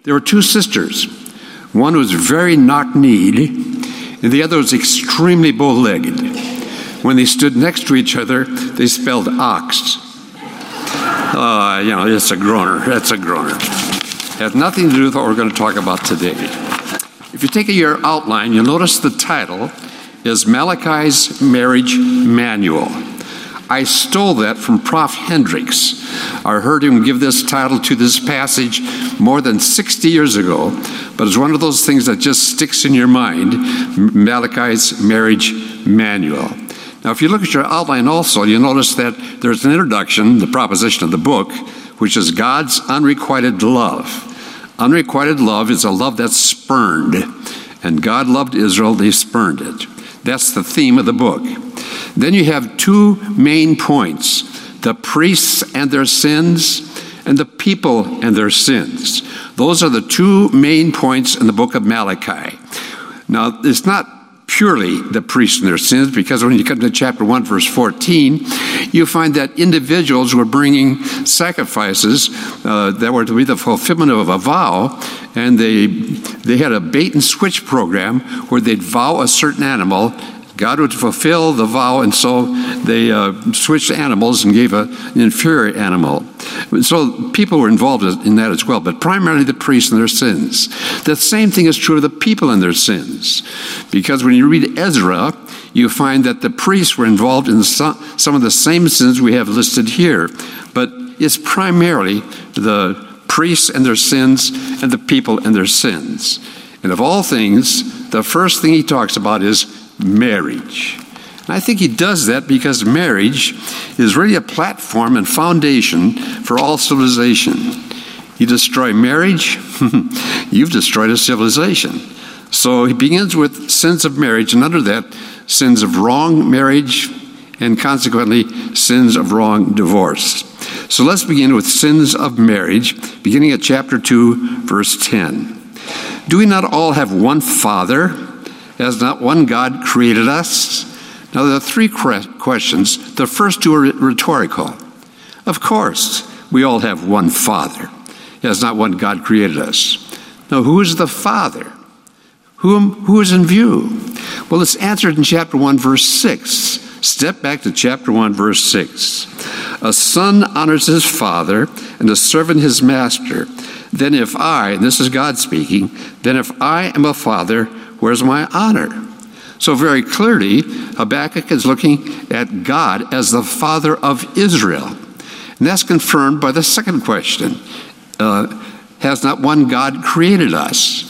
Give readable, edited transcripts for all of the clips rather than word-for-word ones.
There were two sisters. One was very knock-kneed, and the other was extremely bow-legged. When they stood next to each other, they spelled ox. It's a groaner. That's a groaner. It has nothing to do with what we're going to talk about today. If you take your outline, you'll notice the title is Malachi's Marriage Manual. I stole that from Prof. Hendricks. I heard him give this title to this passage more than 60 years ago, but it's one of those things that just sticks in your mind, Malachi's Marriage Manual. Now, if you look at your outline also, you'll notice that there's an introduction, the proposition of the book, which is God's unrequited love. Unrequited love is a love that's spurned, and God loved Israel, they spurned it. That's the theme of the book. Then you have two main points, the priests and their sins, and the people and their sins. Those are the two main points in the book of Malachi. Now, it's not purely the priests and their sins, because when you come to chapter 1, verse 14, you find that individuals were bringing sacrifices that were to be the fulfillment of a vow, and they had a bait-and-switch program where they'd vow a certain animal. God would fulfill the vow, and so they switched animals and gave an inferior animal. So people were involved in that as well, but primarily the priests and their sins. The same thing is true of the people and their sins, because when you read Ezra, you find that the priests were involved in some of the same sins we have listed here, but it's primarily the priests and their sins and the people and their sins. And of all things, the first thing he talks about is marriage. And I think he does that because marriage is really a platform and foundation for all civilization. You destroy marriage, you've destroyed a civilization. So he begins with sins of marriage, and under that, sins of wrong marriage, and consequently, sins of wrong divorce. So let's begin with sins of marriage, beginning at chapter 2, verse 10. Do we not all have one Father? Has not one God created us? Now, there are three questions. The first two are rhetorical. Of course, we all have one Father. Has not one God created us? Now, who is the Father? Who is in view? Well, it's answered in chapter 1, verse 6. Step back to chapter 1, verse 6. A son honors his father, and a servant his master. Then if I, and this is God speaking, then if I am a father, where's my honor? So very clearly, Habakkuk is looking at God as the Father of Israel. And that's confirmed by the second question. Has not one God created us?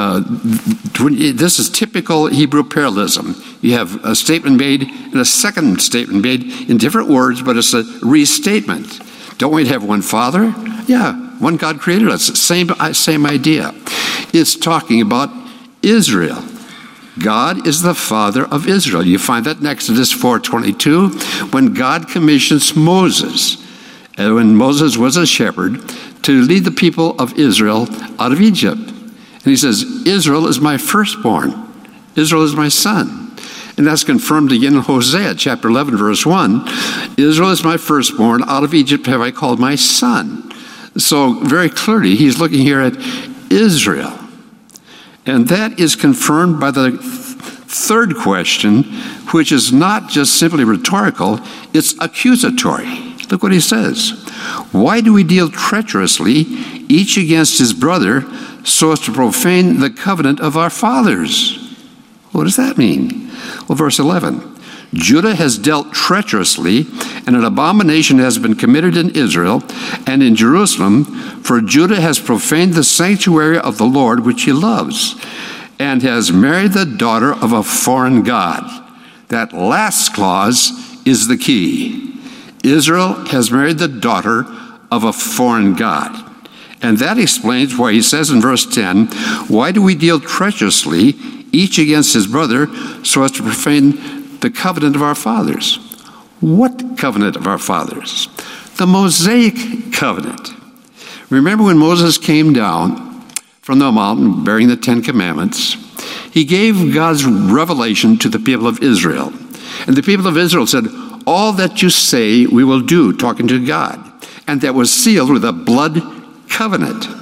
This is typical Hebrew parallelism. You have a statement made and a second statement made in different words, but it's a restatement. Don't we have one Father? Yeah, one God created us. Same idea. It's talking about Israel. God is the Father of Israel. You find that in Exodus 4:22, when God commissions Moses, when Moses was a shepherd, to lead the people of Israel out of Egypt. And he says, Israel is my firstborn. Israel is my son. And that's confirmed again in Hosea chapter 11, verse 1. Israel is my firstborn. Out of Egypt have I called my son. So very clearly, he's looking here at Israel. And that is confirmed by the third question, which is not just simply rhetorical, it's accusatory. Look what he says. Why do we deal treacherously, each against his brother, so as to profane the covenant of our fathers? What does that mean? Well, verse 11. Judah has dealt treacherously, and an abomination has been committed in Israel and in Jerusalem, for Judah has profaned the sanctuary of the Lord which he loves, and has married the daughter of a foreign god. That last clause is the key. Israel has married the daughter of a foreign god. And that explains why he says in verse 10, why do we deal treacherously, each against his brother, so as to profane the covenant of our fathers? What covenant of our fathers? The Mosaic covenant. Remember when Moses came down from the mountain bearing the Ten Commandments, he gave God's revelation to the people of Israel. And the people of Israel said, all that you say we will do, talking to God. And that was sealed with a blood covenant.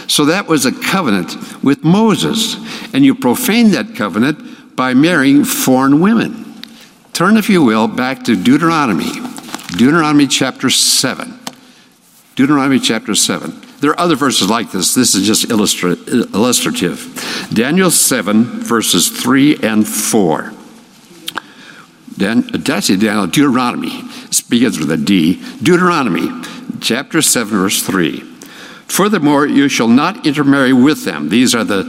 So that was a covenant with Moses. And you profane that covenant by marrying foreign women. Turn, if you will, back to Deuteronomy. Deuteronomy chapter 7. Deuteronomy chapter 7. There are other verses like this. This is just illustrative. Daniel 7, verses 3 and 4. Deuteronomy. It begins with a D. Deuteronomy, chapter 7, verse 3. Furthermore, you shall not intermarry with them. These are the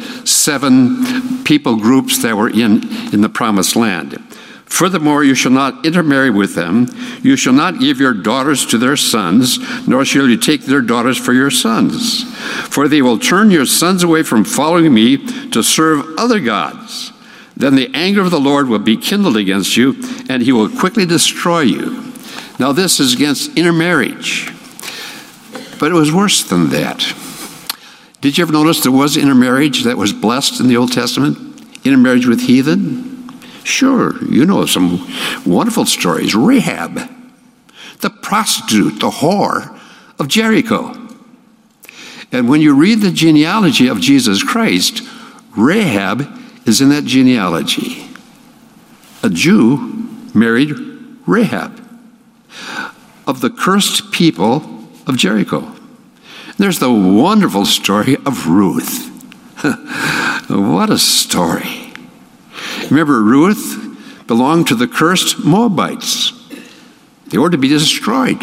7 people groups that were in the promised land. Furthermore, you shall not intermarry with them. You shall not give your daughters to their sons, nor shall you take their daughters for your sons. For they will turn your sons away from following me to serve other gods. Then the anger of the Lord will be kindled against you, and he will quickly destroy you. Now this is against intermarriage. But it was worse than that. Did you ever notice there was intermarriage that was blessed in the Old Testament? Intermarriage with heathen? Sure, you know some wonderful stories. Rahab, the prostitute, the whore of Jericho. And when you read the genealogy of Jesus Christ, Rahab is in that genealogy. A Jew married Rahab of the cursed people of Jericho. There's the wonderful story of Ruth. What a story. Remember, Ruth belonged to the cursed Moabites. They were to be destroyed.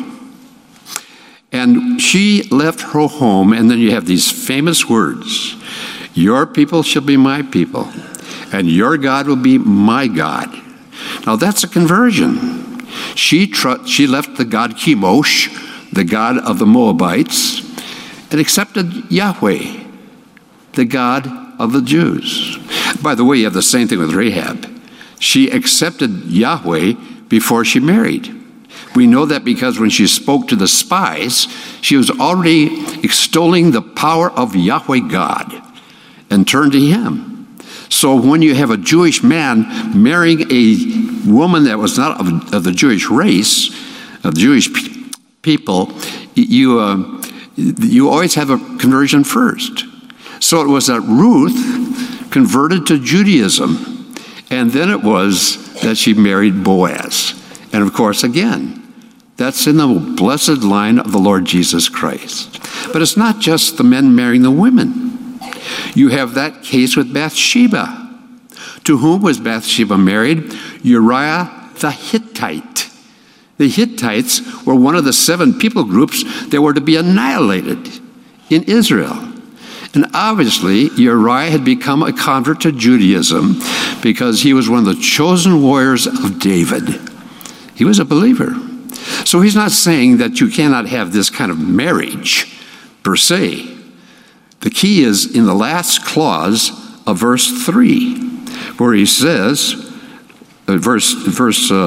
And she left her home, and then you have these famous words, your people shall be my people, and your God will be my God. Now that's a conversion. She left the god Chemosh, the god of the Moabites, and accepted Yahweh, the God of the Jews. By the way, you have the same thing with Rahab. She accepted Yahweh before she married. We know that because when she spoke to the spies, she was already extolling the power of Yahweh God and turned to him. So when you have a Jewish man marrying a woman that was not of the Jewish race, of the Jewish people, you always have a conversion first. So it was that Ruth converted to Judaism, and then it was that she married Boaz. And of course, again, that's in the blessed line of the Lord Jesus Christ. But it's not just the men marrying the women. You have that case with Bathsheba. To whom was Bathsheba married? Uriah the Hittite. The Hittites were one of the 7 people groups that were to be annihilated in Israel. And obviously, Uriah had become a convert to Judaism because he was one of the chosen warriors of David. He was a believer. So he's not saying that you cannot have this kind of marriage per se. The key is in the last clause of verse 3, where he says, verse 11,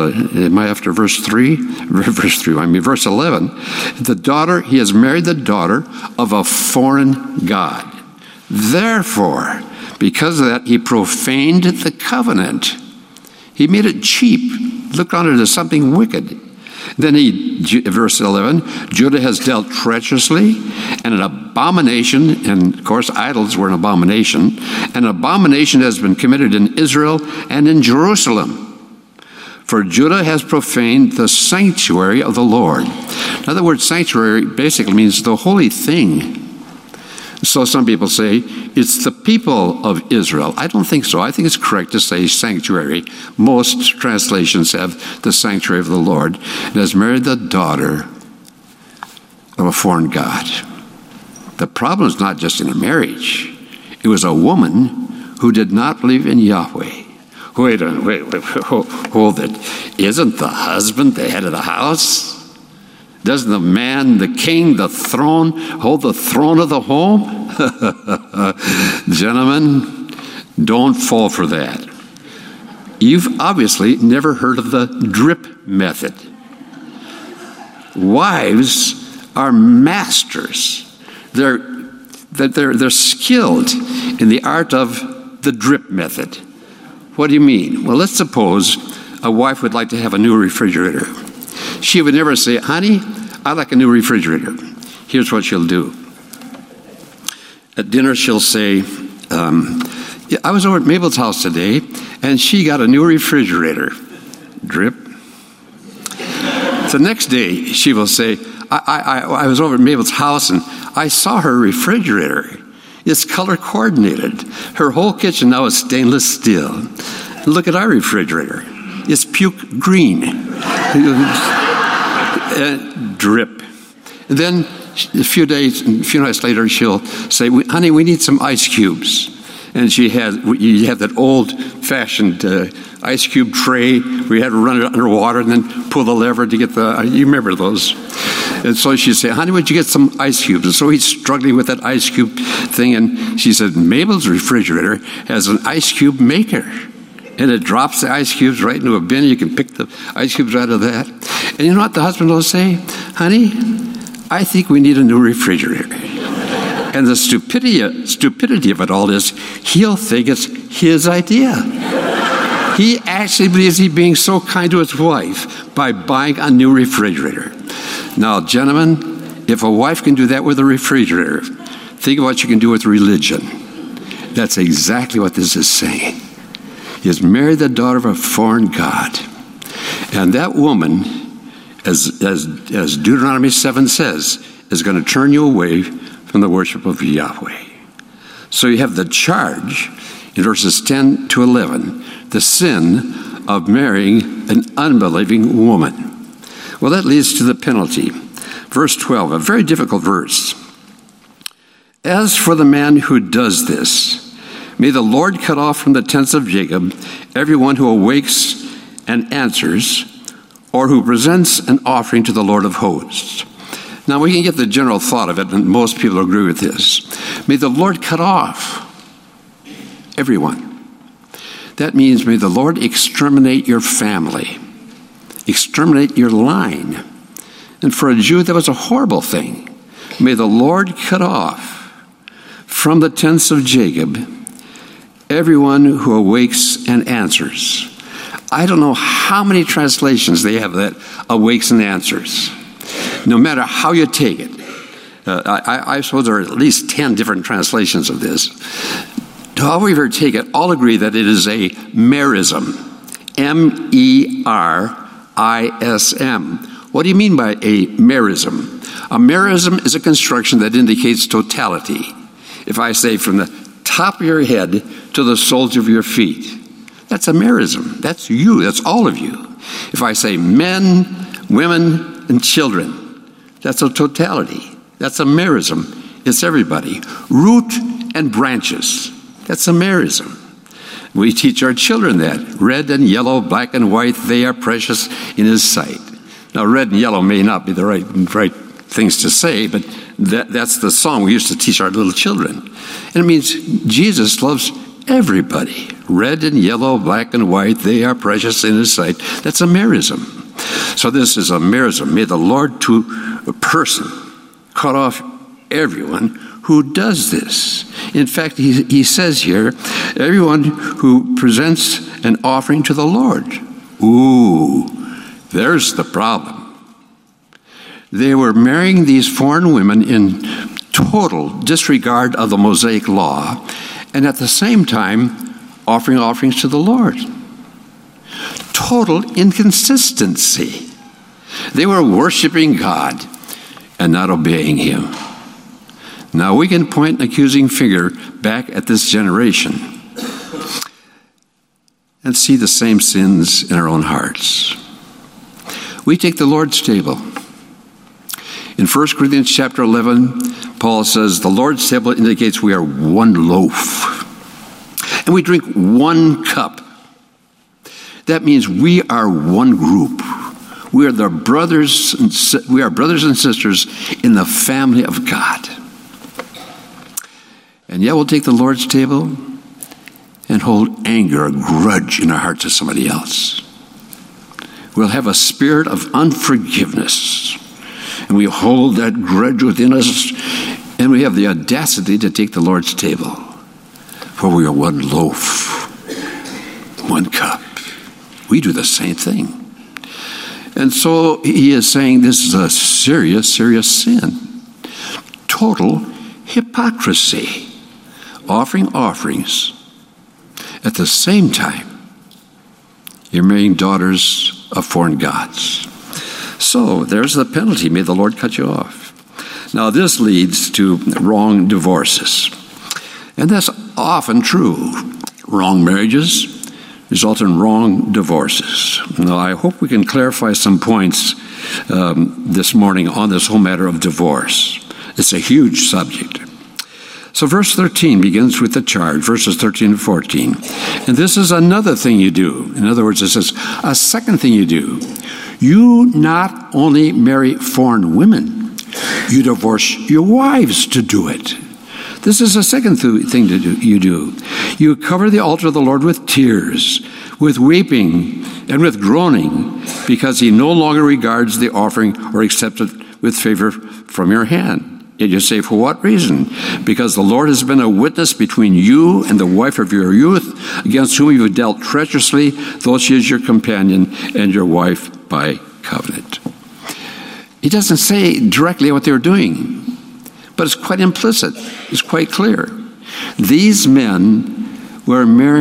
he has married the daughter of a foreign god. Therefore, because of that, he profaned the covenant. He made it cheap, looked on it as something wicked. Then verse 11, Judah has dealt treacherously, and an abomination, and of course idols were an abomination has been committed in Israel and in Jerusalem. For Judah has profaned the sanctuary of the Lord. In other words, sanctuary basically means the holy thing. So some people say it's the people of Israel. I don't think so. I think it's correct to say sanctuary. Most translations have the sanctuary of the Lord, and has married the daughter of a foreign god. The problem is not just in a marriage. It was a woman who did not believe in Yahweh. Wait, hold it. Isn't the husband the head of the house? Doesn't the man, the king, the throne, hold the throne of the home? Gentlemen, don't fall for that. You've obviously never heard of the drip method. Wives are masters. They're skilled in the art of the drip method. What do you mean? Well, let's suppose a wife would like to have a new refrigerator. She would never say, honey, I'd like a new refrigerator. Here's what she'll do. At dinner, she'll say, yeah, I was over at Mabel's house today, and she got a new refrigerator. Drip. The next day, she will say, I was over at Mabel's house, and I saw her refrigerator. It's color coordinated. Her whole kitchen now is stainless steel. Look at our refrigerator. It's puke green. Drip. And then a few nights later, she'll say, honey, we need some ice cubes. And you have that old-fashioned ice cube tray where you had to run it underwater and then pull the lever to get you remember those. And so she'd say, honey, would you get some ice cubes? And so he's struggling with that ice cube thing. And she said, Mabel's refrigerator has an ice cube maker. And it drops the ice cubes right into a bin. You can pick the ice cubes out of that. And you know what the husband will say? Honey, I think we need a new refrigerator. And the stupidity of it all is he'll think it's his idea. He actually believes he's being so kind to his wife by buying a new refrigerator. Now, gentlemen, if a wife can do that with a refrigerator, think of what you can do with religion. That's exactly what this is saying. He has married the daughter of a foreign god. And that woman, as Deuteronomy 7 says, is going to turn you away from the worship of Yahweh. So you have the charge in verses 10 to 11, the sin of marrying an unbelieving woman. Well, that leads to the penalty. Verse 12, a very difficult verse. As for the man who does this, may the Lord cut off from the tents of Jacob everyone who awakes and answers, or who presents an offering to the Lord of hosts. Now, we can get the general thought of it, and most people agree with this. May the Lord cut off everyone. That means may the Lord exterminate your family, exterminate your line. And for a Jew, that was a horrible thing. May the Lord cut off from the tents of Jacob everyone who awakes and answers. I don't know how many translations they have that awakes and answers. No matter how you take it. I suppose there are at least 10 different translations of this. However you take it, all agree that it is a merism. M-E-R-I-S-M. What do you mean by a merism? A merism is a construction that indicates totality. If I say from the top of your head to the soles of your feet, that's a merism. That's you. That's all of you. If I say men, women, and children, that's a totality. That's a merism. It's everybody. Root and branches. That's a merism. We teach our children that. Red and yellow, black and white, they are precious in his sight. Now, red and yellow may not be the right things to say, but that's the song we used to teach our little children. And it means Jesus loves everybody. Red and yellow, black and white, they are precious in his sight. That's a merism. So this is a merism. May the Lord to a person cut off everyone who does this. In fact, he says here, everyone who presents an offering to the Lord. Ooh, there's the problem. They were marrying these foreign women in total disregard of the Mosaic law, and at the same time offering offerings to the Lord. Total inconsistency. They were worshiping God and not obeying him. Now we can point an accusing finger back at this generation and see the same sins in our own hearts. We take the Lord's table. In 1 Corinthians chapter 11, Paul says, the Lord's table indicates we are one loaf. And we drink one cup. That means we are one group. We are brothers and sisters in the family of God. And yet we'll take the Lord's table and hold anger, a grudge in our hearts to somebody else. We'll have a spirit of unforgiveness. And we hold that grudge within us, and we have the audacity to take the Lord's table, for we are one loaf, one cup. We do the same thing. And so he is saying this is a serious, serious sin. Total hypocrisy, offering offerings. At the same time, you're marrying daughters of foreign gods. So there's the penalty. May the Lord cut you off. Now this leads to wrong divorces. And that's often true. Wrong marriages result in wrong divorces. Now I hope we can clarify some points this morning on this whole matter of divorce. It's a huge subject. So verse 13 begins with the charge, verses 13 and 14. And this is another thing you do. In other words, it says, a second thing you do. You not only marry foreign women, you divorce your wives to do it. This is a second thing you do. You cover the altar of the Lord with tears, with weeping, and with groaning, because he no longer regards the offering or accepts it with favor from your hand. Yet you say, for what reason? Because the Lord has been a witness between you and the wife of your youth, against whom you have dealt treacherously, though she is your companion and your wife by covenant. He doesn't say directly what they were doing, but it's quite implicit. It's quite clear. These men were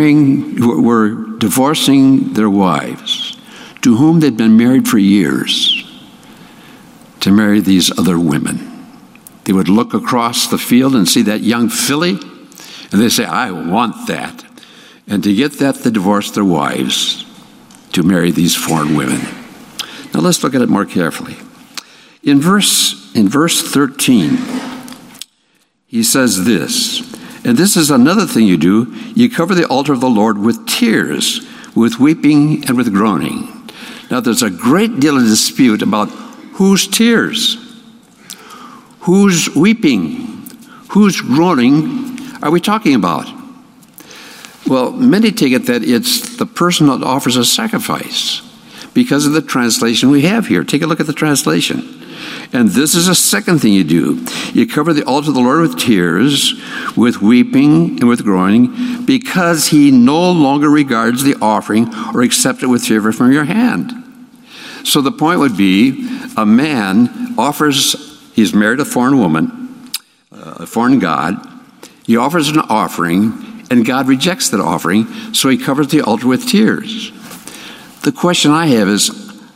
divorcing their wives, to whom they'd been married for years, to marry these other women. They would look across the field and see that young filly, and they say, I want that. And to get that, they divorced their wives to marry these foreign women. Now let's look at it more carefully. In verse 13, he says this, and this is another thing you do. You cover the altar of the Lord with tears, with weeping, and with groaning. Now there's a great deal of dispute about whose tears, whose weeping, whose groaning are we talking about? Well, many take it that it's the person that offers a sacrifice because of the translation we have here. Take a look at the translation. And this is a second thing you do. You cover the altar of the Lord with tears, with weeping, and with groaning, because he no longer regards the offering or accepts it with favor from your hand. So the point would be, a man offers, he's married a foreign woman, a foreign god. He offers an offering, and God rejects that offering, so he covers the altar with tears. The question I have is,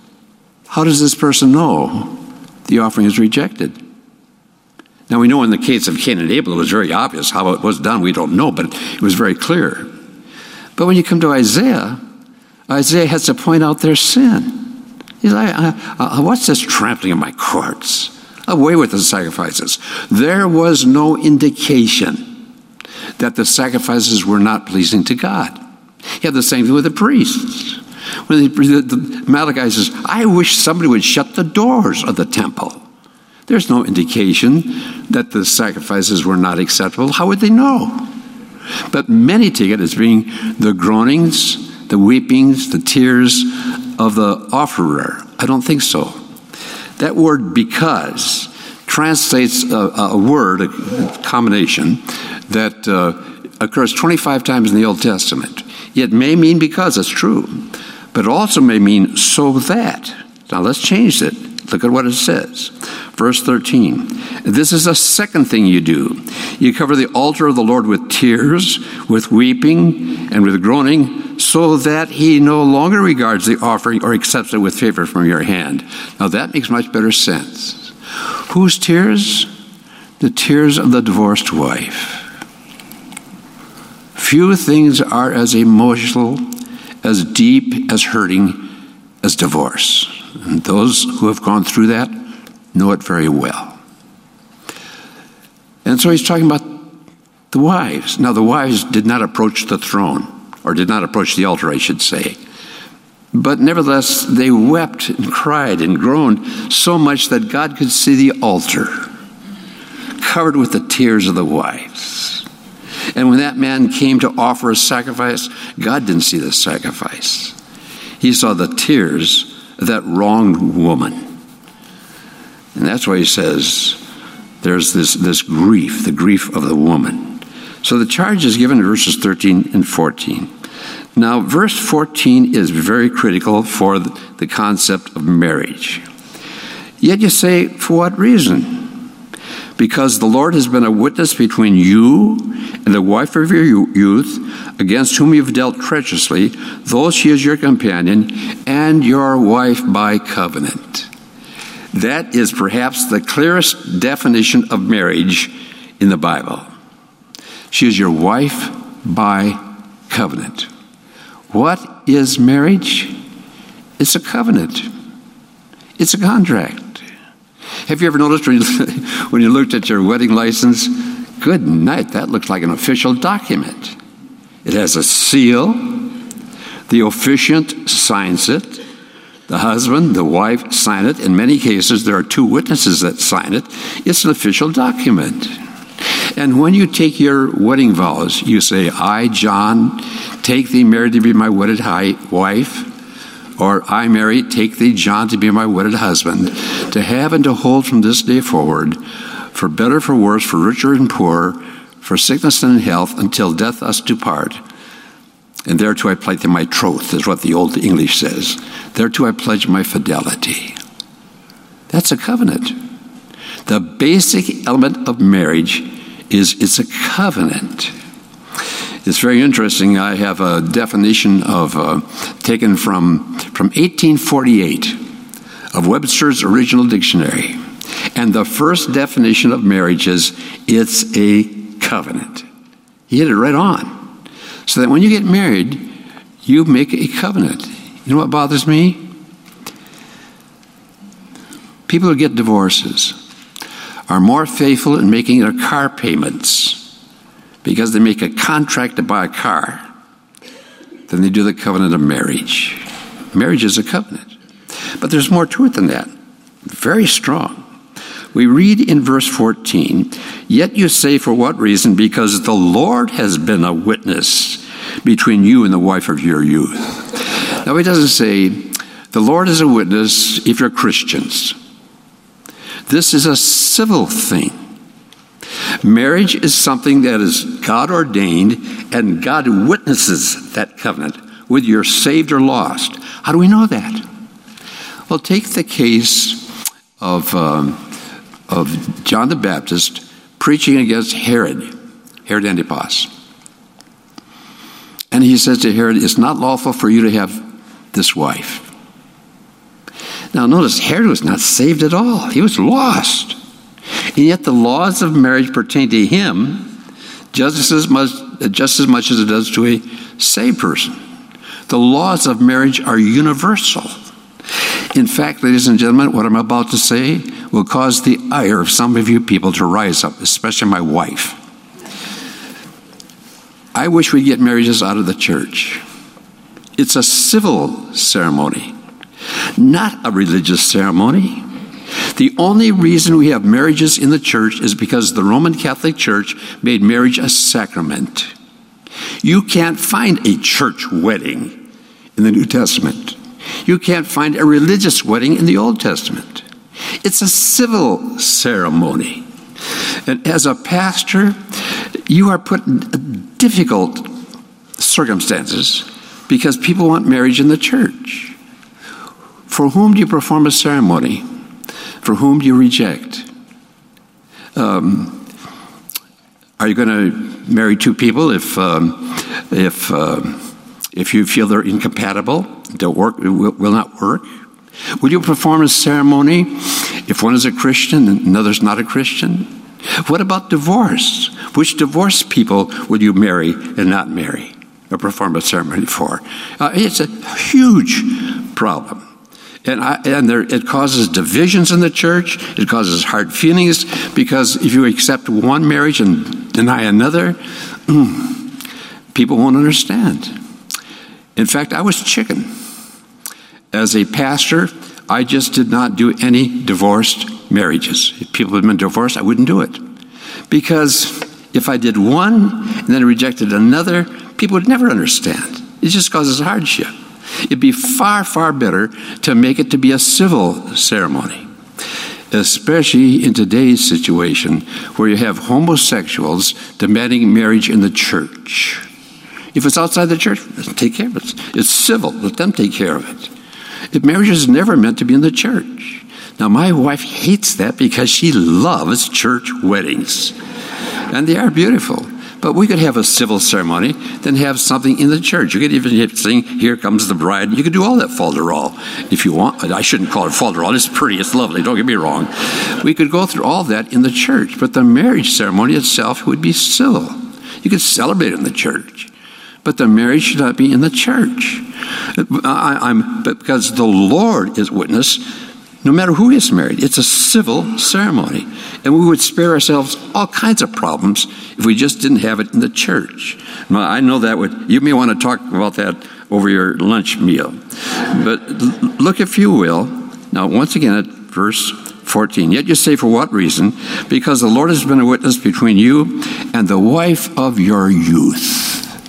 how does this person know the offering is rejected? Now we know in the case of Cain and Abel, it was very obvious. How it was done, we don't know, but it was very clear. But when you come to Isaiah, Isaiah has to point out their sin. He's like, what's this trampling of my courts? Away with the sacrifices. There was no indication that the sacrifices were not pleasing to God. He had the same thing with the priests. When the Malachi says, I wish somebody would shut the doors of the temple. There's no indication that the sacrifices were not acceptable. How would they know? But many take it as being the groanings, the weepings, the tears of the offerer. I don't think so. That word because translates a word, a combination, that occurs 25 times in the Old Testament. It may mean because, it's true, but it also may mean so that. Now let's change it. Look at what it says. Verse 13. This is a second thing you do. You cover the altar of the Lord with tears, with weeping, and with groaning, so that he no longer regards the offering or accepts it with favor from your hand. Now that makes much better sense. Whose tears? The tears of the divorced wife. Few things are as emotional, as deep, as hurting as divorce. And those who have gone through that know it very well. And so he's talking about the wives. Now the wives did not approach the throne, or did not approach the altar, I should say. But nevertheless, they wept and cried and groaned so much that God could see the altar covered with the tears of the wives. And when that man came to offer a sacrifice, God didn't see the sacrifice. He saw the tears of that wronged woman. And that's why he says there's this grief, the grief of the woman. So the charge is given in verses 13 and 14. Now, verse 14 is very critical for the concept of marriage. Yet you say, for what reason? because the Lord has been a witness between you and the wife of your youth, against whom you have dealt treacherously, though she is your companion and your wife by covenant. That is perhaps the clearest definition of marriage in the Bible. She is your wife by covenant. What is marriage? It's a covenant. It's a contract. Have you ever noticed when you looked at your wedding license? Good night, that looks like an official document. It has a seal. The officiant signs it. The husband, the wife sign it. In many cases, there are two witnesses that sign it. It's an official document. And when you take your wedding vows, you say, I, John, take thee, Mary, to be my wedded wife. Or I, Mary, take thee, John, to be my wedded husband, to have and to hold from this day forward, for better, for worse, for richer and poorer, for sickness and health, until death us do part. And thereto I plight thee my troth, is what the Old English says. Thereto I pledge my fidelity. That's a covenant. The basic element of marriage is it's a covenant. It's very interesting. I have a definition of taken from 1848 of Webster's original dictionary. And the first definition of marriage is it's a covenant. He hit it right on. So that when you get married, you make a covenant. You know what bothers me? People who get divorces are more faithful in making their car payments because they make a contract to buy a car than they do the covenant of marriage. Marriage is a covenant. But there's more to it than that. Very strong. We read in verse 14, yet you say, for what reason? Because the Lord has been a witness between you and the wife of your youth. Now, he doesn't say, the Lord is a witness if you're Christians. This is a civil thing. Marriage is something that is God ordained, and God witnesses that covenant, whether you're saved or lost. How do we know that? Well, take the case of John the Baptist preaching against Herod Antipas. And he says to Herod, it's not lawful for you to have this wife. Now notice, Herod was not saved at all. He was lost. And yet the laws of marriage pertain to him just as much as it does to a saved person. The laws of marriage are universal. In fact, ladies and gentlemen, what I'm about to say will cause the ire of some of you people to rise up, especially my wife. I wish we'd get marriages out of the church. It's a civil ceremony, not a religious ceremony. The only reason we have marriages in the church is because the Roman Catholic Church made marriage a sacrament. You can't find a church wedding in the New Testament. You can't find a religious wedding in the Old Testament. It's a civil ceremony. And as a pastor, you are put in difficult circumstances because people want marriage in the church. For whom do you perform a ceremony? For whom do you reject? Are you going to marry two people if you feel they're incompatible, don't work, will not work? Will you perform a ceremony if one is a Christian and another's not a Christian? What about divorce? Which divorced people will you marry and not marry or perform a ceremony for? It's a huge problem. It causes divisions in the church. It causes hard feelings because if you accept one marriage and deny another, people won't understand. In fact, I was chicken. As a pastor, I just did not do any divorced marriages. If people had been divorced, I wouldn't do it. Because if I did one and then rejected another, people would never understand. It just causes hardship. It'd be far, far better to make it to be a civil ceremony, especially in today's situation where you have homosexuals demanding marriage in the church. If it's outside the church, take care of it. It's civil. Let them take care of it. If marriage is never meant to be in the church. Now, my wife hates that because she loves church weddings. And they are beautiful. But we could have a civil ceremony, then have something in the church. You could even sing, "Here Comes the Bride." You could do all that falderall if you want. I shouldn't call it falderall. It's pretty. It's lovely. Don't get me wrong. We could go through all that in the church. But the marriage ceremony itself would be civil. You could celebrate in the church. But the marriage should not be in the church. Because the Lord is witness, no matter who is married. It's a civil ceremony. And we would spare ourselves all kinds of problems if we just didn't have it in the church. Now, I know that you may want to talk about that over your lunch meal. But look, if you will, now once again at verse 14. Yet you say, for what reason? Because the Lord has been a witness between you and the wife of your youth.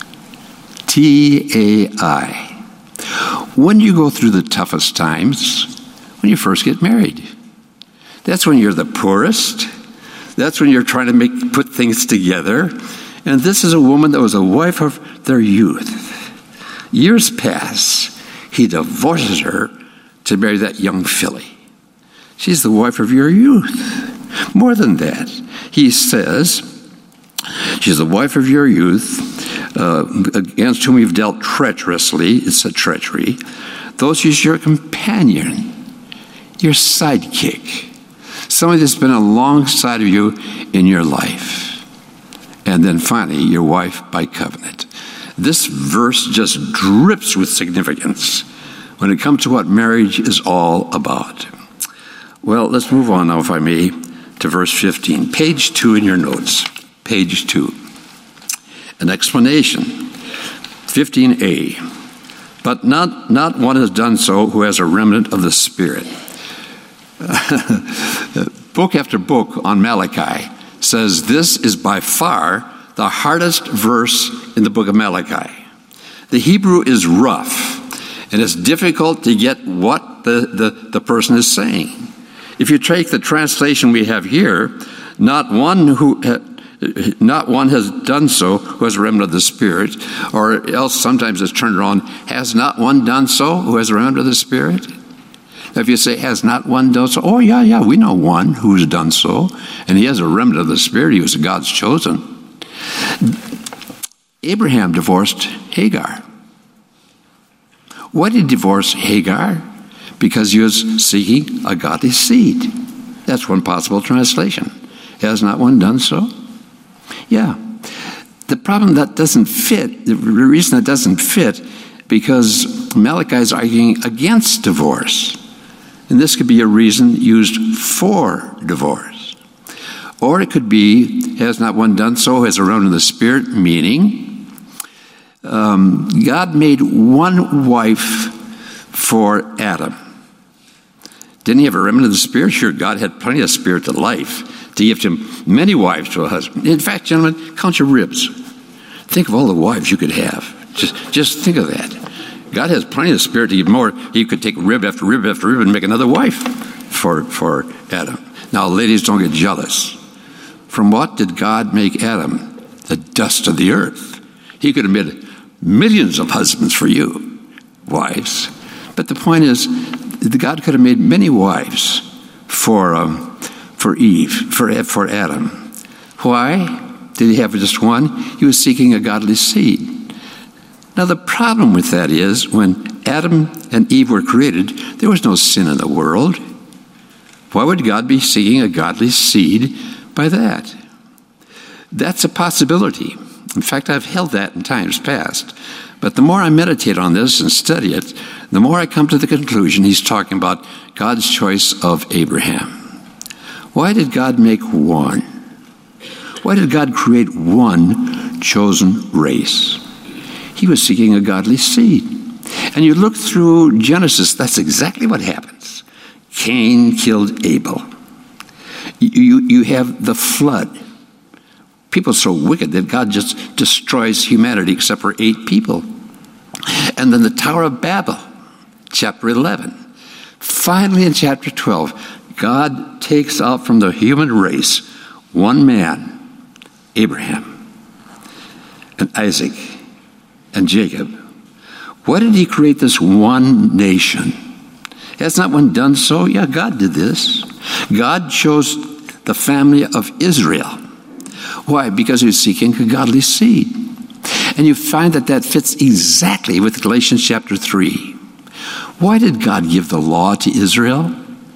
T-A-I. When you go through the toughest times, when you first get married. That's when you're the poorest. That's when you're trying to put things together. And this is a woman that was a wife of their youth. Years pass. He divorces her to marry that young filly. She's the wife of your youth. More than that, he says, she's the wife of your youth, against whom you've dealt treacherously. It's a treachery. Though she's your companion, your sidekick, somebody that's been alongside of you in your life. And then finally, your wife by covenant. This verse just drips with significance when it comes to what marriage is all about. Well, let's move on now, if I may, to verse 15. Page 2 in your notes. Page 2. An explanation. 15a. But not one has done so who has a remnant of the Spirit. Book after book on Malachi says this is by far the hardest verse in the book of Malachi. The Hebrew is rough, and it's difficult to get what the person is saying. If you take the translation we have here, not one has done so who has a remnant of the Spirit, or else sometimes it's turned around, has not one done so who has a remnant of the Spirit? If you say, has not one done so? Oh, yeah, we know one who's done so. And he has a remnant of the Spirit. He was God's chosen. Abraham divorced Hagar. Why did he divorce Hagar? Because he was seeking a godly seed. That's one possible translation. Has not one done so? Yeah. The problem that doesn't fit, the reason that doesn't fit, because Malachi is arguing against divorce. And this could be a reason used for divorce. Or it could be, has not one done so, has a remnant of the Spirit, meaning God made one wife for Adam. Didn't he have a remnant of the Spirit? Sure, God had plenty of Spirit to life to give him many wives to a husband. In fact, gentlemen, count your ribs. Think of all the wives you could have. Just think of that. God has plenty of Spirit to give more. He could take rib after rib after rib and make another wife for Adam. Now, ladies, don't get jealous. From what did God make Adam? The dust of the earth. He could have made millions of husbands for you, wives. But the point is, God could have made many wives for Eve, for Adam. Why did he have just one? He was seeking a godly seed. Now, the problem with that is when Adam and Eve were created, there was no sin in the world. Why would God be seeking a godly seed by that? That's a possibility. In fact, I've held that in times past. But the more I meditate on this and study it, the more I come to the conclusion he's talking about God's choice of Abraham. Why did God make one? Why did God create one chosen race? He was seeking a godly seed. And you look through Genesis, that's exactly what happens. Cain killed Abel. You have the flood. People are so wicked that God just destroys humanity except for 8 people. And then the Tower of Babel, chapter 11. Finally, in chapter 12, God takes out from the human race one man, Abraham, and Isaac, and Jacob. Why did he create this one nation? Has not one done so? Yeah, God did this. God chose the family of Israel. Why? Because he was seeking a godly seed. And you find that fits exactly with Galatians chapter 3. Why did God give the law to Israel?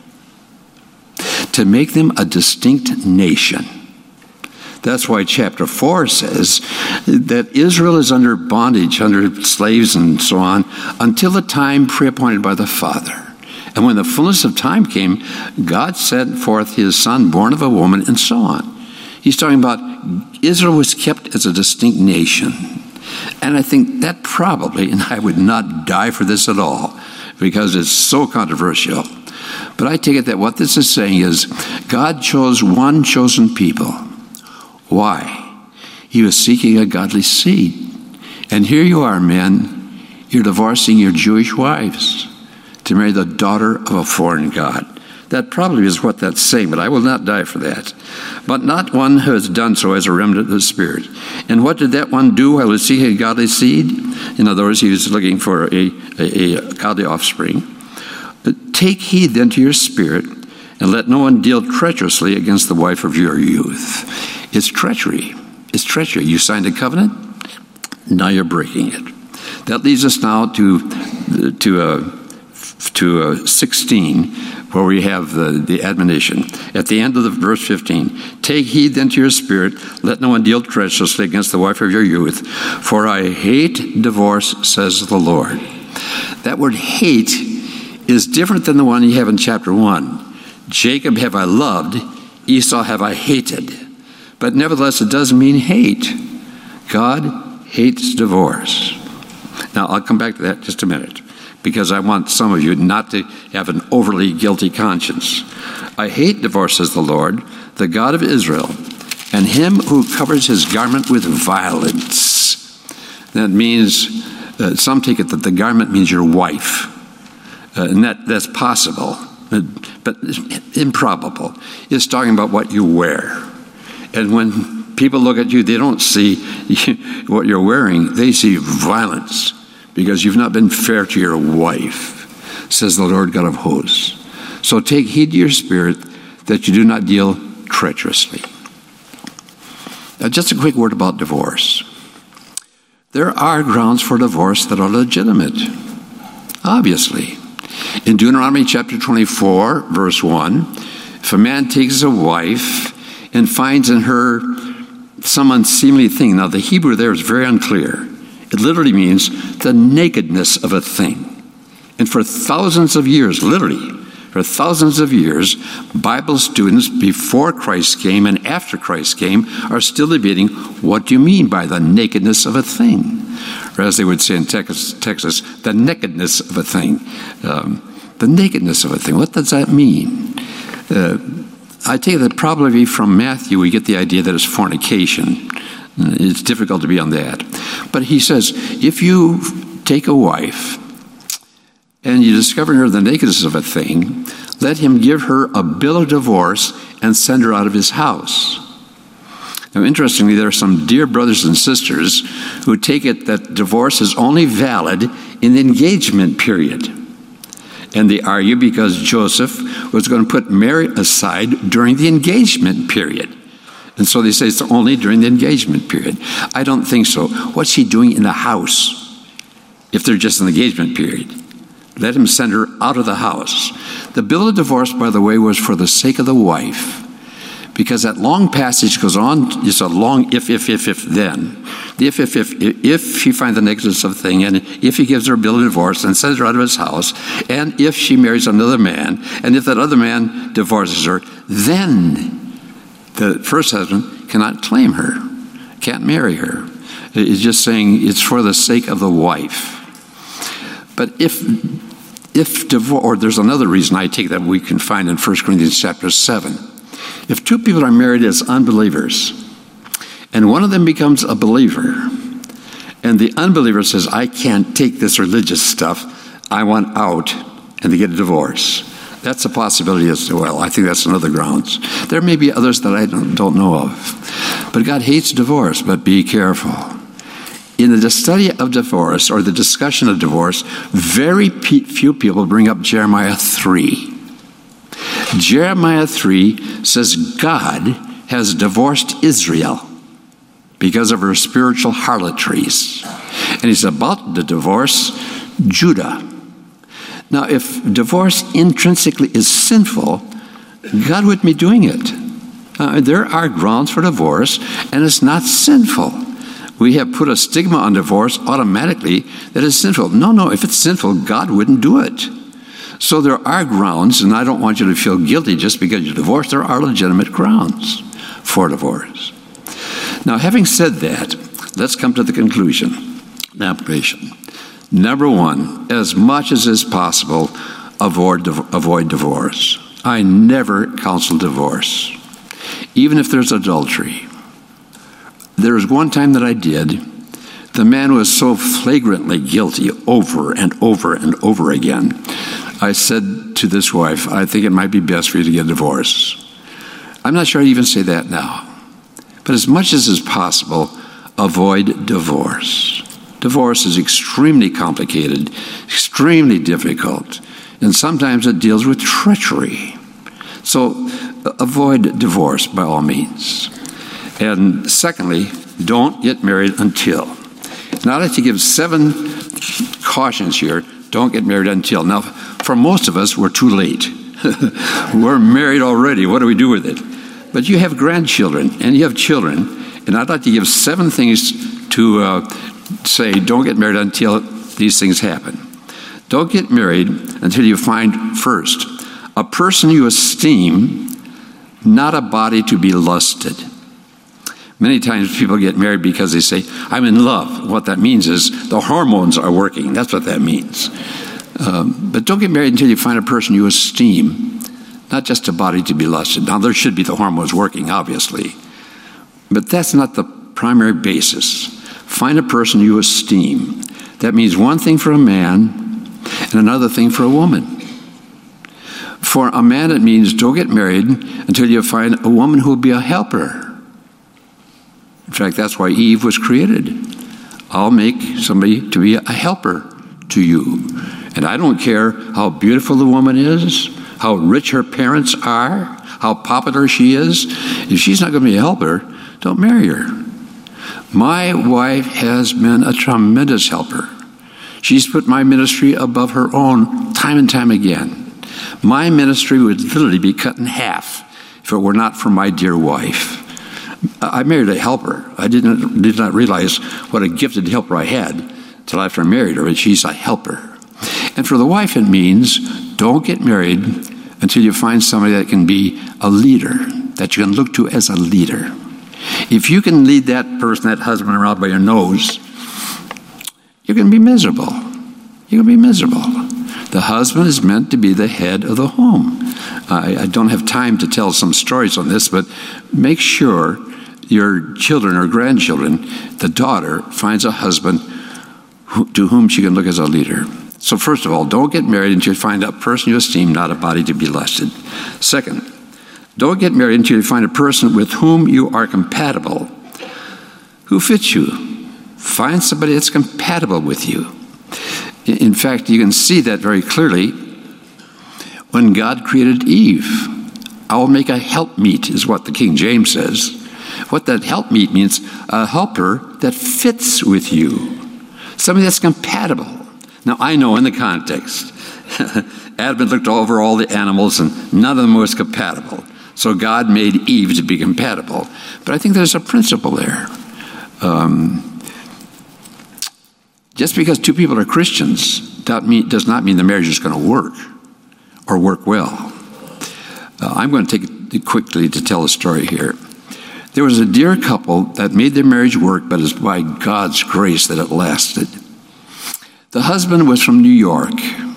To make them a distinct nation. That's why chapter 4 says that Israel is under bondage, under slaves and so on, until the time pre-appointed by the Father. And when the fullness of time came, God sent forth his son, born of a woman, and so on. He's talking about Israel was kept as a distinct nation. And I think that probably, and I would not die for this at all, because it's so controversial. But I take it that what this is saying is God chose one chosen people. Why? He was seeking a godly seed. And here you are, men, you're divorcing your Jewish wives to marry the daughter of a foreign god. That probably is what that's saying, but I will not die for that. But not one who has done so as a remnant of the Spirit. And what did that one do while he was seeking a godly seed? In other words, he was looking for a godly offspring. Take heed then to your spirit, and let no one deal treacherously against the wife of your youth. It's treachery. It's treachery. You signed a covenant, now you're breaking it. That leads us now to 16, where we have the admonition. At the end of the verse 15, take heed then to your spirit, let no one deal treacherously against the wife of your youth, for I hate divorce, says the Lord. That word hate is different than the one you have in chapter 1. Jacob have I loved, Esau have I hated. But nevertheless, it does mean hate. God hates divorce. Now, I'll come back to that in just a minute, because I want some of you not to have an overly guilty conscience. I hate divorce, says the Lord, the God of Israel, and him who covers his garment with violence. That means, some take it that the garment means your wife. And that's possible, but improbable. It's talking about what you wear. And when people look at you, they don't see what you're wearing. They see violence, because you've not been fair to your wife, says the Lord God of hosts. So take heed to your spirit that you do not deal treacherously. Now, just a quick word about divorce. There are grounds for divorce that are legitimate, obviously. In Deuteronomy chapter 24, verse 1, if a man takes a wife and finds in her some unseemly thing. Now, the Hebrew there is very unclear. It literally means the nakedness of a thing. And for thousands of years, literally, for thousands of years, Bible students before Christ came and after Christ came are still debating, what do you mean by the nakedness of a thing? Or as they would say in Texas, the nakedness of a thing. The nakedness of a thing, what does that mean? I take it that probably from Matthew we get the idea that it's fornication. It's difficult to be on that. But he says, if you take a wife and you discover in her the nakedness of a thing, let him give her a bill of divorce and send her out of his house. Now, interestingly, there are some dear brothers and sisters who take it that divorce is only valid in the engagement period. And they argue because Joseph was going to put Mary aside during the engagement period. And so they say it's only during the engagement period. I don't think so. What's he doing in the house if they're just in the engagement period? Let him send her out of the house. The bill of divorce, by the way, was for the sake of the wife. Because that long passage goes on, it's a long if, then. The if he finds the nakedness of the thing, and if he gives her a bill of divorce and sends her out of his house, and if she marries another man, and if that other man divorces her, then the first husband cannot claim her, can't marry her. It's just saying it's for the sake of the wife. But if divorce, or there's another reason I take that we can find in 1 Corinthians chapter 7. If two people are married as unbelievers, and one of them becomes a believer, and the unbeliever says, I can't take this religious stuff, I want out, and they get a divorce. That's a possibility as well. I think that's another grounds. There may be others that I don't know of. But God hates divorce, but be careful. in the study of divorce or the discussion of divorce, very few people bring up Jeremiah 3. Jeremiah 3 says God has divorced Israel because of her spiritual harlotries. And he's about to divorce Judah. Now, if divorce intrinsically is sinful, God wouldn't be doing it. There are grounds for divorce, and it's not sinful. We have put a stigma on divorce automatically that is sinful. No, if it's sinful, God wouldn't do it. So there are grounds, and I don't want you to feel guilty just because you're divorced. There are legitimate grounds for divorce. Now, having said that, let's come to the conclusion, the application. Number one, as much as is possible, avoid divorce. I never counsel divorce, even if there's adultery. There was one time that I did. The man was so flagrantly guilty over and over and over again. I said to this wife, I think it might be best for you to get a divorce. I'm not sure I even say that now. But as much as is possible, avoid divorce. Divorce is extremely complicated, extremely difficult, and sometimes it deals with treachery. So avoid divorce by all means. And secondly, don't get married until. Now that you give 7 cautions here, don't get married until. Now, for most of us, we're too late. We're married already. What do we do with it? But you have grandchildren and you have children, and I'd like to give 7 things to say don't get married until these things happen. Don't get married until you find, first, a person you esteem, not a body to be lusted. Many times people get married because they say, I'm in love. What that means is the hormones are working. That's what that means. But don't get married until you find a person you esteem, not just a body to be lusted. Now, there should be the hormones working, obviously. But that's not the primary basis. Find a person you esteem. That means one thing for a man and another thing for a woman. For a man, it means don't get married until you find a woman who will be a helper. In fact, that's why Eve was created. I'll make somebody to be a helper to you. And I don't care how beautiful the woman is, how rich her parents are, how popular she is. If she's not going to be a helper, don't marry her. My wife has been a tremendous helper. She's put my ministry above her own time and time again. My ministry would literally be cut in half if it were not for my dear wife. I married a helper. I did not realize what a gifted helper I had until after I married her, but she's a helper. And for the wife, it means don't get married until you find somebody that can be a leader, that you can look to as a leader. If you can lead that person, that husband, around by your nose, you're going to be miserable. You're going to be miserable. The husband is meant to be the head of the home. I don't have time to tell some stories on this, but make sure your children or grandchildren, the daughter, finds a husband to whom she can look as a leader. So first of all, don't get married until you find a person you esteem, not a body to be lusted. Second, don't get married until you find a person with whom you are compatible, who fits you. Find somebody that's compatible with you. In fact, you can see that very clearly when God created Eve. I will make a helpmeet, is what the King James says. What that helpmeet means, a helper that fits with you. Somebody that's compatible. Now, I know in the context, Adam had looked over all the animals and none of them was compatible. So God made Eve to be compatible. But I think there's a principle there. Just because 2 people are Christians does not mean the marriage is going to work or work well. I'm going to take it quickly to tell a story here. There was a dear couple that made their marriage work, but it's by God's grace that it lasted. The husband was from New York,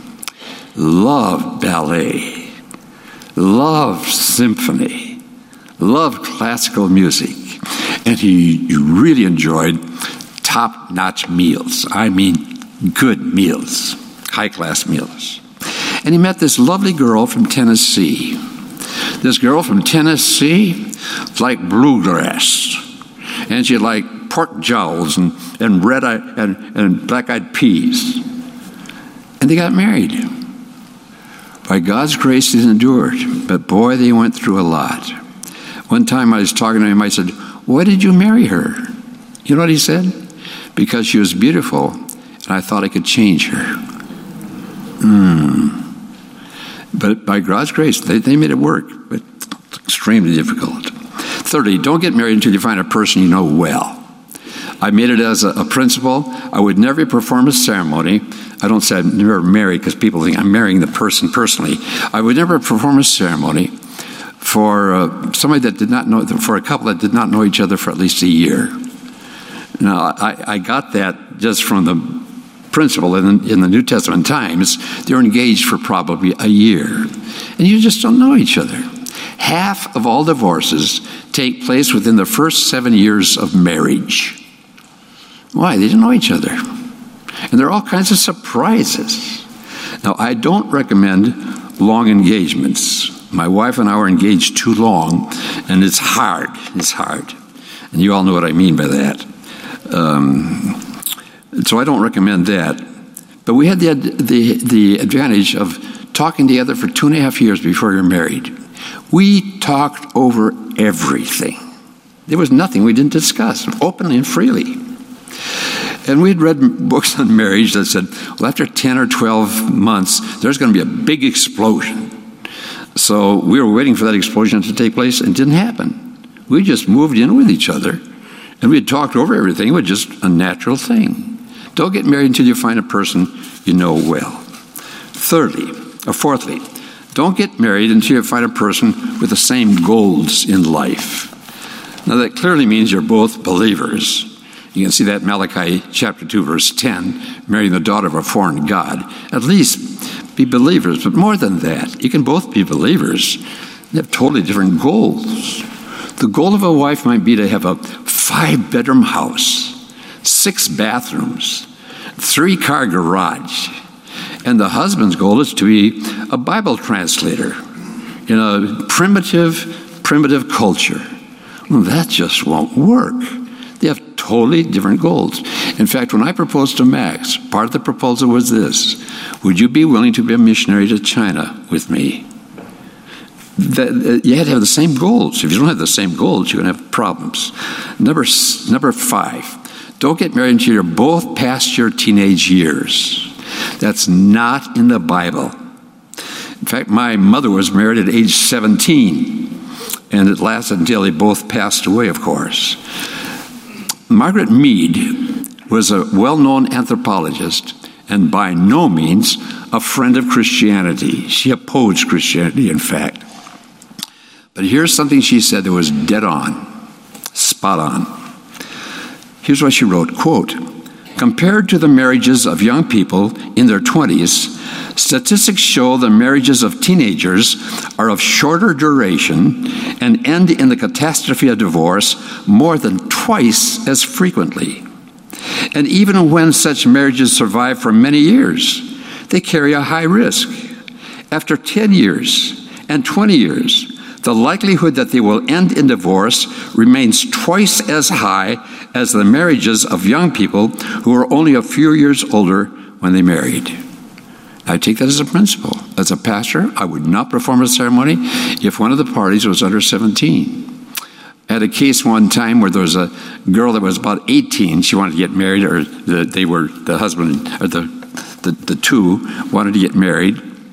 loved ballet, loved symphony, loved classical music, and he really enjoyed top-notch meals. I mean, good meals, high-class meals. And he met this lovely girl from Tennessee. This girl from Tennessee liked bluegrass, and she liked pork jowls and red-eye and black-eyed peas. And they got married. By God's grace, it endured. But boy, they went through a lot. One time I was talking to him, I said, "Why did you marry her?" You know what he said? "Because she was beautiful, and I thought I could change her." But by God's grace, they made it work. But it's extremely difficult. Thirdly, don't get married until you find a person you know well. I made it as a principle. I would never perform a ceremony. I don't say I'd never marry because people think I'm marrying the person personally. I would never perform a ceremony for somebody that did not know, for a couple that did not know each other for at least a year. Now, I got that just from the principle in the New Testament times. They were engaged for probably a year. And you just don't know each other. Half of all divorces take place within the first 7 years of marriage. Why? They didn't know each other. And there are all kinds of surprises. Now, I don't recommend long engagements. My wife and I were engaged too long, and it's hard. It's hard. And you all know what I mean by that. So I don't recommend that. But we had the advantage of talking together for 2.5 years before we were married. We talked over everything. There was nothing we didn't discuss, openly and freely. And we had read books on marriage that said, well, after 10 or 12 months, there's going to be a big explosion. So we were waiting for that explosion to take place, and it didn't happen. We just moved in with each other, and we had talked over everything. It was just a natural thing. Don't get married until you find a person you know well. Fourthly, don't get married until you find a person with the same goals in life. Now, that clearly means you're both believers. You can see that in Malachi chapter 2, verse 10, marrying the daughter of a foreign god. At least be believers, but more than that, you can both be believers. They have totally different goals. The goal of a wife might be to have a 5-bedroom house, 6 bathrooms, 3-car garage. And the husband's goal is to be a Bible translator in a primitive culture. Well, that just won't work. They have totally different goals. In fact, when I proposed to Max, part of the proposal was this: would you be willing to be a missionary to China with me? You had to have the same goals. If you don't have the same goals, you're going to have problems. Number 5, don't get married until you're both past your teenage years. That's not in the Bible. In fact, my mother was married at age 17, and it lasted until they both passed away, of course. Margaret Mead was a well-known anthropologist and by no means a friend of Christianity. She opposed Christianity, in fact. But here's something she said that was dead on, spot on. Here's what she wrote, quote, "Compared to the marriages of young people in their 20s, statistics show the marriages of teenagers are of shorter duration and end in the catastrophe of divorce more than twice as frequently. And even when such marriages survive for many years, they carry a high risk. After 10 years and 20 years, the likelihood that they will end in divorce remains twice as high as the marriages of young people who are only a few years older when they married." I take that as a principle. As a pastor, I would not perform a ceremony if one of the parties was under 17. I had a case one time where there was a girl that was about 18. She wanted to get married, or the husband, or the two wanted to get married.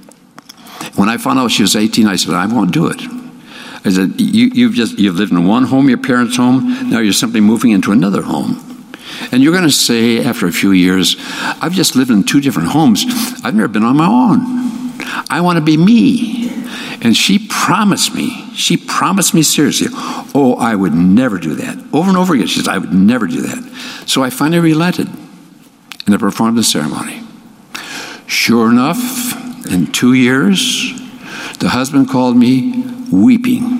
When I found out she was 18, I said, I won't do it. I said, you've lived in one home, your parents' home, now you're simply moving into another home. And you're going to say after a few years, I've just lived in 2 different homes. I've never been on my own. I want to be me. And she promised me seriously, oh, I would never do that. Over and over again, she said, I would never do that. So I finally relented, and I performed the ceremony. Sure enough, in 2 years, the husband called me weeping.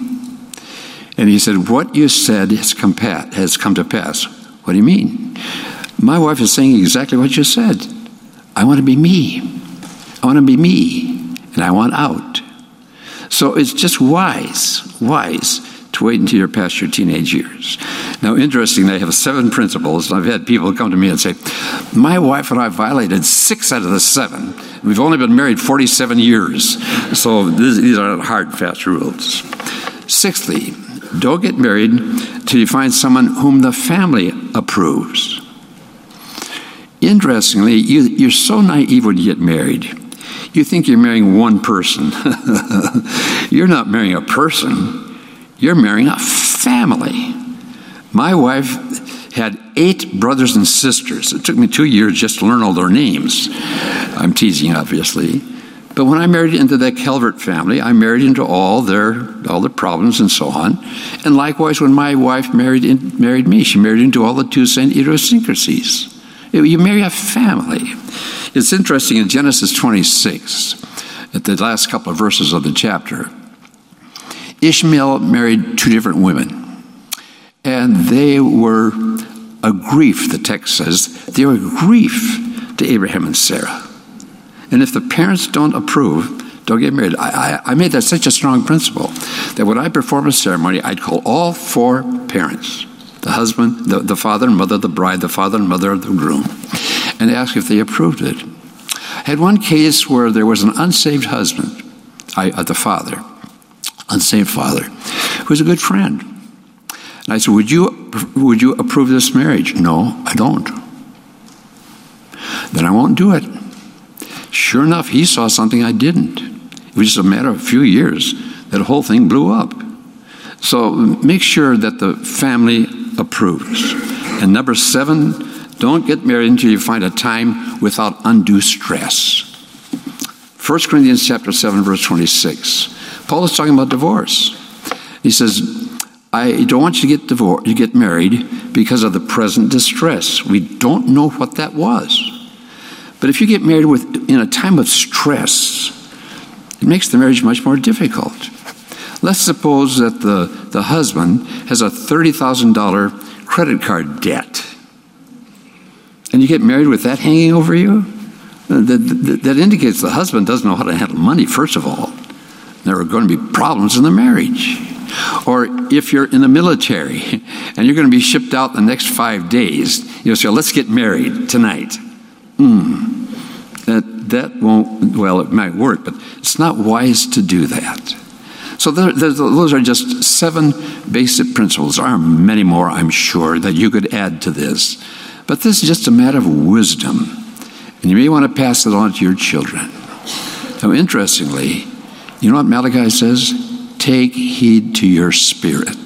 And he said, what you said has come to pass. What do you mean? My wife is saying exactly what you said. I want to be me. I want to be me. And I want out. So it's just wise to wait until you're past your teenage years. Now, interestingly, I have 7 principles. I've had people come to me and say, my wife and I violated 6 out of the 7. We've only been married 47 years. So these are not hard, fast rules. Sixthly, don't get married till you find someone whom the family approves. Interestingly, you're so naive when you get married. You think you're marrying one person. You're not marrying a person. You're marrying a family. My wife had 8 brothers and sisters. It took me 2 years just to learn all their names. I'm teasing, obviously. But when I married into the Calvert family, I married into all their problems and so on. And likewise, when my wife married me, she married into all the Toussaint idiosyncrasies. You marry a family. It's interesting in Genesis 26, at the last couple of verses of the chapter, Ishmael married 2 different women. And they were a grief, the text says. They were a grief to Abraham and Sarah. And if the parents don't approve, don't get married. I made that such a strong principle that when I perform a ceremony, I'd call all 4 parents, the husband, the father and mother of the bride, the father and mother of the groom, and ask if they approved it. I had one case where there was an unsaved husband, the father, unsaved father, who was a good friend. And I said, would you approve this marriage? No, I don't. Then I won't do it. Sure enough, he saw something I didn't. It was just a matter of a few years that the whole thing blew up. So make sure that the family approves. And number 7, don't get married until you find a time without undue stress. 1 Corinthians chapter 7, verse 26. Paul is talking about divorce. He says, I don't want you to get married because of the present distress. We don't know what that was. But if you get married in a time of stress, it makes the marriage much more difficult. Let's suppose that the husband has a $30,000 credit card debt. And you get married with that hanging over you? That indicates the husband doesn't know how to handle money, first of all. There are going to be problems in the marriage. Or if you're in the military and you're going to be shipped out the next 5 days, you'll say, let's get married tonight. That won't, well, it might work, but it's not wise to do that. So those are just 7 basic principles. There are many more, I'm sure, that you could add to this. But this is just a matter of wisdom. And you may want to pass it on to your children. Now, interestingly, you know what Malachi says? Take heed to your spirit.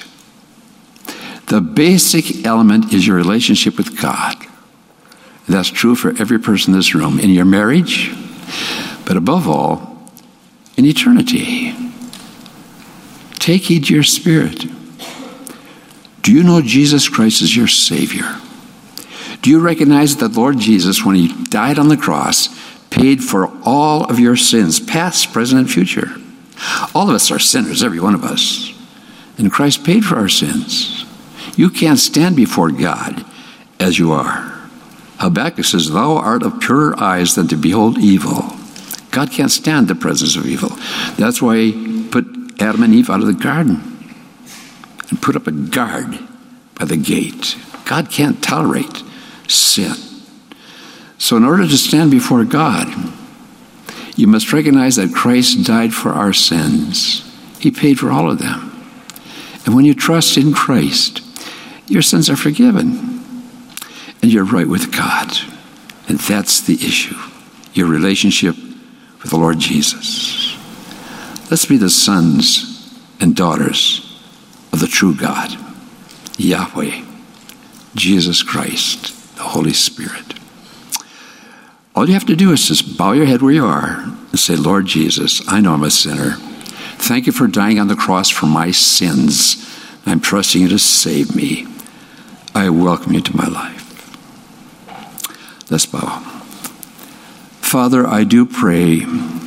The basic element is your relationship with God. That's true for every person in this room, in your marriage, but above all, in eternity. Take heed to your spirit. Do you know Jesus Christ is your Savior? Do you recognize that the Lord Jesus, when he died on the cross, paid for all of your sins, past, present, and future? All of us are sinners, every one of us. And Christ paid for our sins. You can't stand before God as you are. Habakkuk says, thou art of purer eyes than to behold evil. God can't stand the presence of evil. That's why he put Adam and Eve out of the garden and put up a guard by the gate. God can't tolerate sin. So in order to stand before God, you must recognize that Christ died for our sins. He paid for all of them. And when you trust in Christ, your sins are forgiven. And you're right with God. And that's the issue. Your relationship with the Lord Jesus. Let's be the sons and daughters of the true God, Yahweh, Jesus Christ, the Holy Spirit. All you have to do is just bow your head where you are and say, Lord Jesus, I know I'm a sinner. Thank you for dying on the cross for my sins. I'm trusting you to save me. I welcome you to my life. Let's bow. Father, I do pray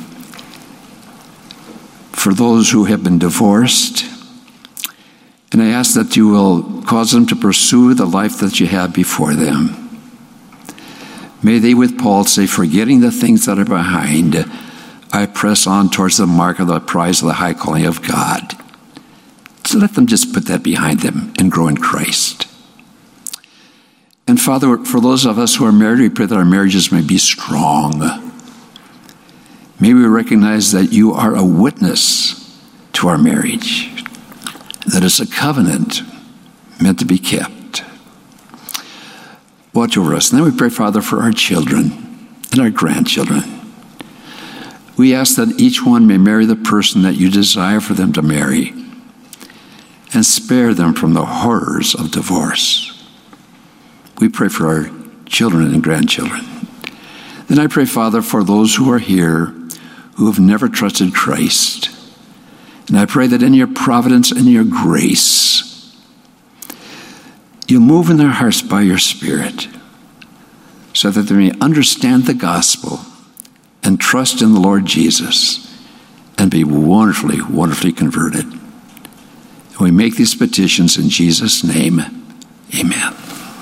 for those who have been divorced, and I ask that you will cause them to pursue the life that you have before them. May they, with Paul, say, forgetting the things that are behind, I press on towards the mark of the prize of the high calling of God. let them just put that behind them and grow in Christ. And Father, for those of us who are married, we pray that our marriages may be strong. May we recognize that you are a witness to our marriage, that it's a covenant meant to be kept. Watch over us. And then we pray, Father, for our children and our grandchildren. We ask that each one may marry the person that you desire for them to marry and spare them from the horrors of divorce. We pray for our children and grandchildren. Then I pray, Father, for those who are here who have never trusted Christ. And I pray that in your providence and your grace, you'll move in their hearts by your Spirit so that they may understand the gospel and trust in the Lord Jesus and be wonderfully, wonderfully converted. And we make these petitions in Jesus' name. Amen.